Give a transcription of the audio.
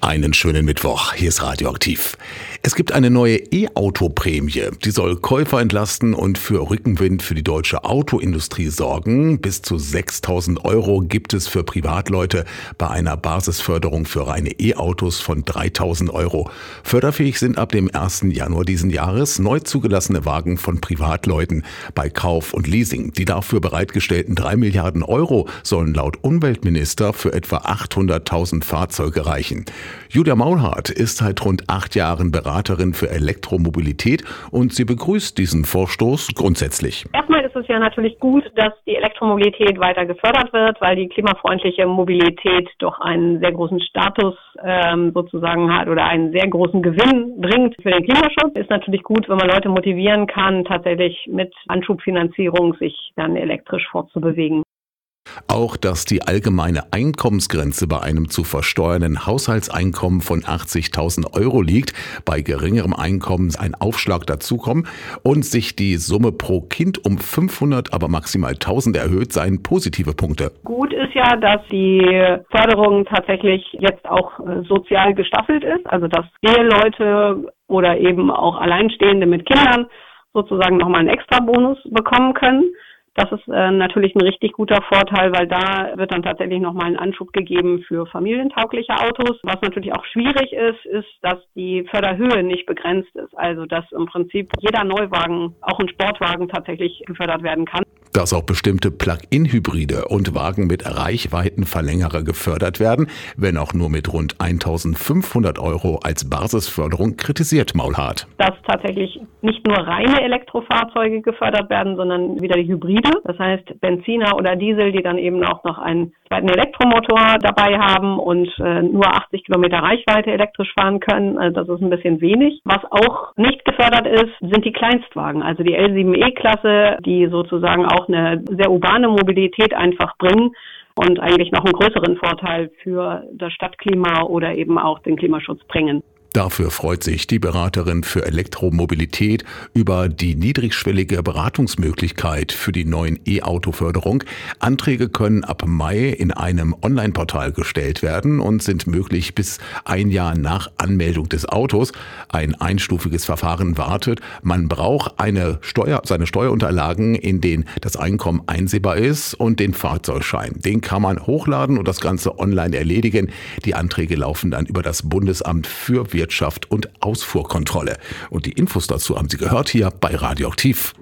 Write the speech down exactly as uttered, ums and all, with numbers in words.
Einen schönen Mittwoch, hier ist Radioaktiv. Es gibt eine neue E-Auto-Prämie, die soll Käufer entlasten und für Rückenwind für die deutsche Autoindustrie sorgen. Bis zu sechstausend Euro gibt es für Privatleute bei einer Basisförderung für reine E-Autos von dreitausend Euro. Förderfähig sind ab dem ersten Januar diesen Jahres neu zugelassene Wagen von Privatleuten bei Kauf und Leasing. Die dafür bereitgestellten drei Milliarden Euro sollen laut Umweltminister für etwa achthunderttausend Fahrzeuge reichen. Julia Maulhardt ist seit rund acht Jahren Beraterin für Elektromobilität und sie begrüßt diesen Vorstoß grundsätzlich. Erstmal ist es ja natürlich gut, dass die Elektromobilität weiter gefördert wird, weil die klimafreundliche Mobilität doch einen sehr großen Status ähm, sozusagen hat oder einen sehr großen Gewinn bringt für den Klimaschutz. Ist natürlich gut, wenn man Leute motivieren kann, tatsächlich mit Anschubfinanzierung sich dann elektrisch fortzubewegen. Auch, dass die allgemeine Einkommensgrenze bei einem zu versteuernden Haushaltseinkommen von achtzigtausend Euro liegt, bei geringerem Einkommen ein Aufschlag dazukommen und sich die Summe pro Kind um fünfhundert, aber maximal tausend erhöht, seien positive Punkte. Gut ist ja, dass die Förderung tatsächlich jetzt auch sozial gestaffelt ist, also dass Eheleute oder eben auch Alleinstehende mit Kindern sozusagen nochmal einen Extrabonus bekommen können. Das ist äh, natürlich ein richtig guter Vorteil, weil da wird dann tatsächlich nochmal ein Anschub gegeben für familientaugliche Autos. Was natürlich auch schwierig ist, ist, dass die Förderhöhe nicht begrenzt ist. Also dass im Prinzip jeder Neuwagen, auch ein Sportwagen, tatsächlich gefördert werden kann. Dass auch bestimmte Plug-in-Hybride und Wagen mit Reichweitenverlängerer gefördert werden, wenn auch nur mit rund eintausendfünfhundert Euro als Basisförderung, kritisiert Maulhardt. Dass tatsächlich nicht nur reine Elektrofahrzeuge gefördert werden, sondern wieder die Hybride. Das heißt Benziner oder Diesel, die dann eben auch noch einen zweiten Elektromotor dabei haben und äh, nur achtzig Kilometer Reichweite elektrisch fahren können. Also das ist ein bisschen wenig. Was auch nicht gefördert ist, sind die Kleinstwagen, also die L sieben E-Klasse, die sozusagen auch eine sehr urbane Mobilität einfach bringen und eigentlich noch einen größeren Vorteil für das Stadtklima oder eben auch den Klimaschutz bringen. Dafür freut sich die Beraterin für Elektromobilität über die niedrigschwellige Beratungsmöglichkeit für die neuen E-Auto-Förderung. Anträge können ab Mai in einem Online-Portal gestellt werden und sind möglich bis ein Jahr nach Anmeldung des Autos. Ein einstufiges Verfahren wartet. Man braucht eine Steuer, seine Steuerunterlagen, in denen das Einkommen einsehbar ist, und den Fahrzeugschein. Den kann man hochladen und das Ganze online erledigen. Die Anträge laufen dann über das Bundesamt für Wirtschaft und Ausfuhrkontrolle. Und die Infos dazu haben Sie gehört hier bei Radioaktiv.